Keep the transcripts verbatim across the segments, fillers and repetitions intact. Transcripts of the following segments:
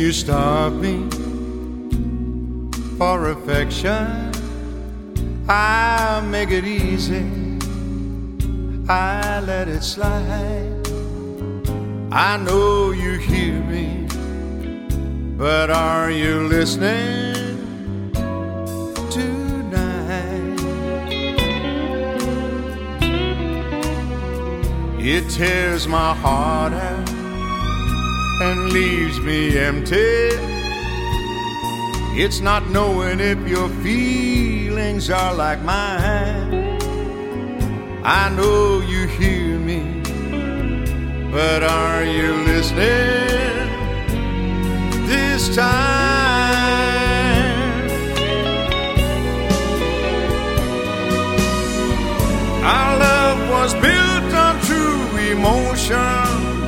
you stop me for affection, I make it easy, I let it slide. I know you hear me, but are you listening tonight? It tears my heart out and leaves me empty. It's not knowing if your feelings are like mine. I know you hear me, but are you listening this time? Our love was built on true emotion.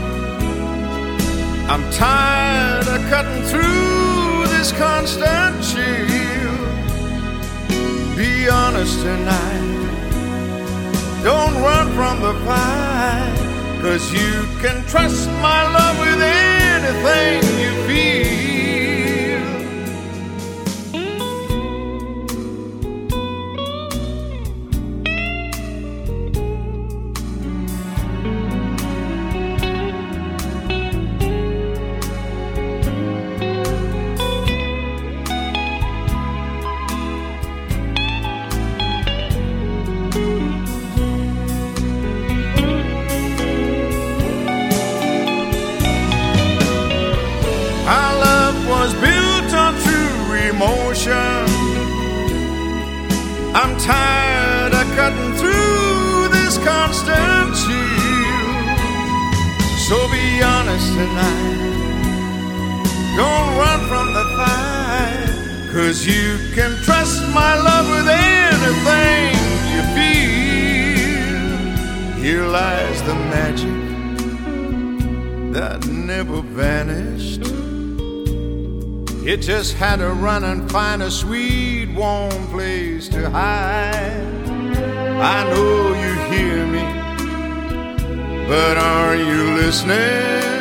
I'm tired of cutting through this constant chill. Be honest tonight, don't run from the fight, 'cause you can trust my love with anything you feel. Was built on true emotion. I'm tired of cutting through this constant chill. So be honest tonight, don't run from the fight, 'cause you can trust my love with anything you feel. Here lies the magic that never vanished. It just had to run and find a sweet, warm place to hide. I know you hear me, but are you listening?